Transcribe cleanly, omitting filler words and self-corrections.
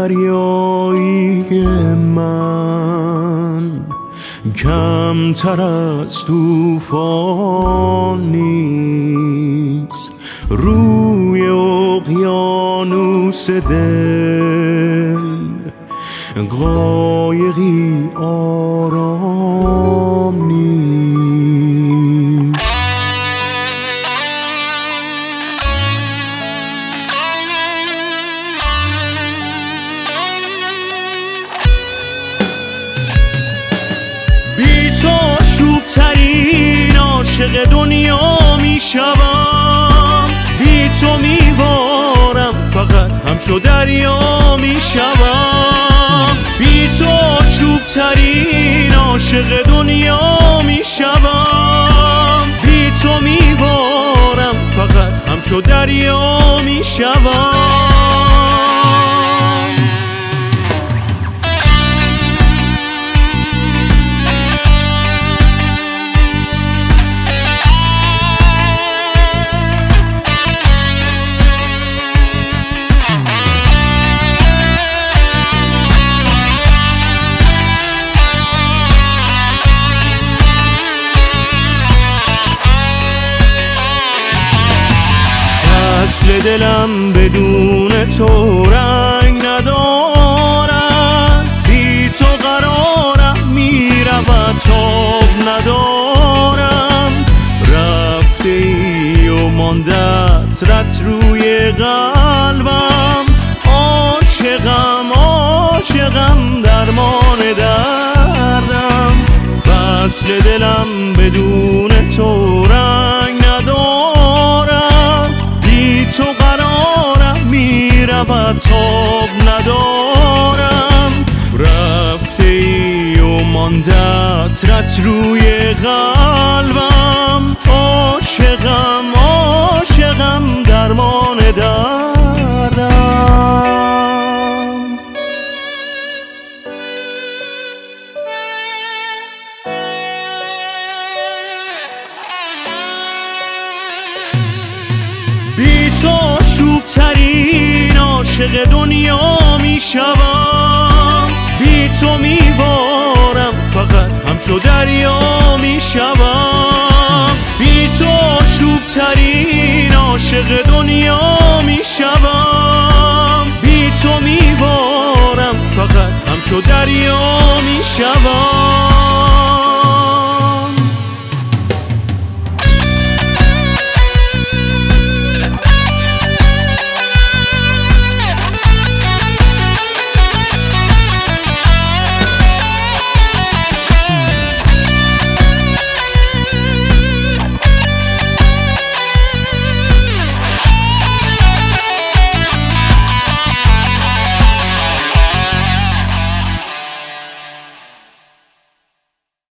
دریایی من کمتر از طوفان نیست، روی اقیانوس دل قایقی آرام نیست. بی تو آشوب‌ترین عاشق دنیا میشوم، بی تو میبارم فقط همچو دریا میشوم، بی تو آشوب‌ترین عاشق دنیا میشوم، بی تو میبارم فقط همچو دریا میشوم. فصل دلم بدون تو رنگ ندارد، بی تو قرارم میرود تاب ندارم، رفته ای و ماندت رد روی قلبم، عاشقم عاشقم درمان دردم. فصل دلم بدون تو رنگ ندارد، بی تو قرارم میرود تاب ندارم، رفته ای و ماندت رد روی قلبم، عاشقم عاشقم درمان دردم. بی تو آشوب‌ترین عاشق دنیا میشوم، بی تو میبارم فقط همچو دریا میشوم، بی تو آشوب‌ترین عاشق دنیا میشوم، بی تو میبارم فقط همچو دریا میشوم.